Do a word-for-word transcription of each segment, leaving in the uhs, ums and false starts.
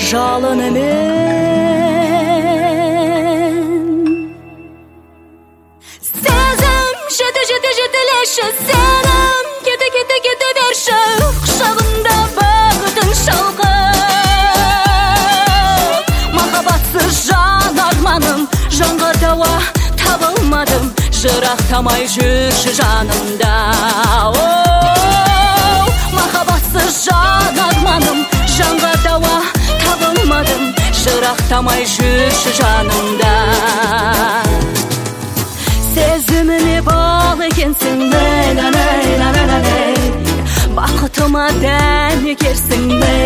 жалын мен. Сезім жете жете жетелеші, сенім кете кете кете берші, құшағында бақытың шалқы. Махаббатсыз жан арманым, жанға дауа табылмадым, жырақтамай жүрші жанымда. Махаббатсыз жан арманым, жанға дауа табылмадым, жырақтамай жүрші жанымда. Сезіміме бал екенсің, бақытыма дәм екерсің,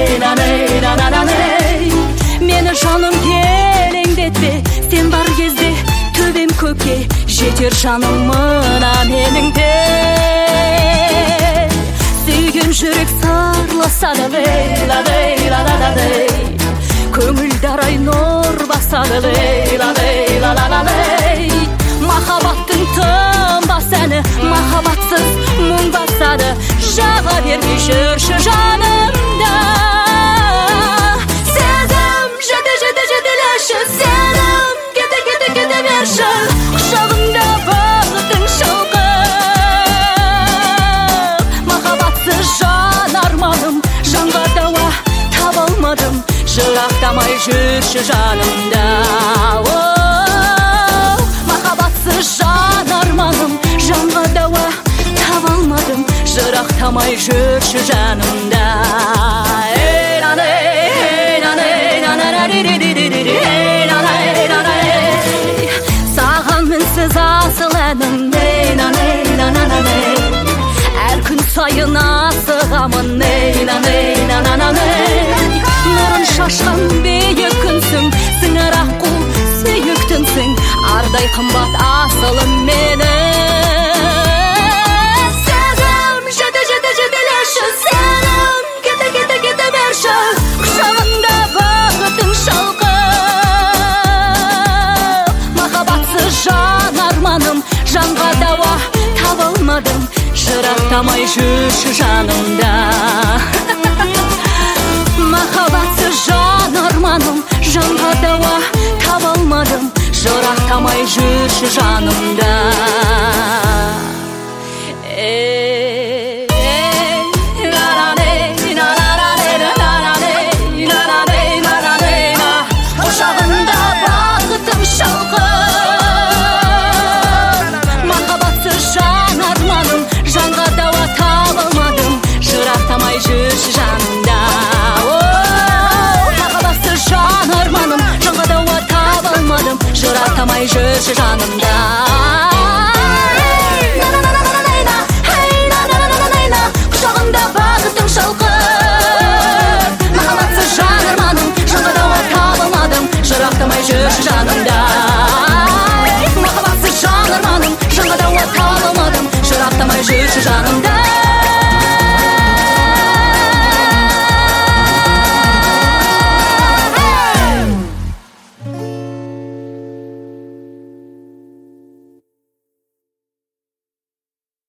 мені жаным келеңдетпе, сен бар кезде төбем көкке жетер жаным мына менің де. Сүйген жүрек сырласады, лейла лейла лейла лей, көңілді арай нұр басады, лейла лейла лейла лей. Махаббаттың тынбас әні, махаббатсыз мұң басады, жаға бермей жүрші жанымда. Сезім жете жете жетелеші, сенім кете кете кете берші, құшағында бақытың шалқы. Махаббатсыз жан арманым, жанға дауа табылмадым, жырақтамай жүрші жанымда. Махаббатсыз жан арманым, жанға дауа табылмадым, жырақтамай жүрші жанымда. Саған мінсіз асыл әнім, әр күн сайын асығамын, нұрын шашқан бейік күнсің, сіңір аққу сүйіктінсің, ардай қымбат асылым мені. Сезім жете жете жетелеші, сенім кете кете кете берші, құшағында бақытың шалқы. Махаббатсыз жан арманым, жанға дауа табылмадым, жырақтамай жүрші жанымда. Махаббатсыз жан арманым, жанға дауа табылмадым, жырақтамай жүрші жанымда. Құшағында бақытым шалқы. Махаббатсыз жан арманым, жанға дауа табылмадым, жырақтамай жүрші жанымда. Махаббатсыз жан арманым, жанға дауа табылмадым, жырақтамай жүрші жанымда.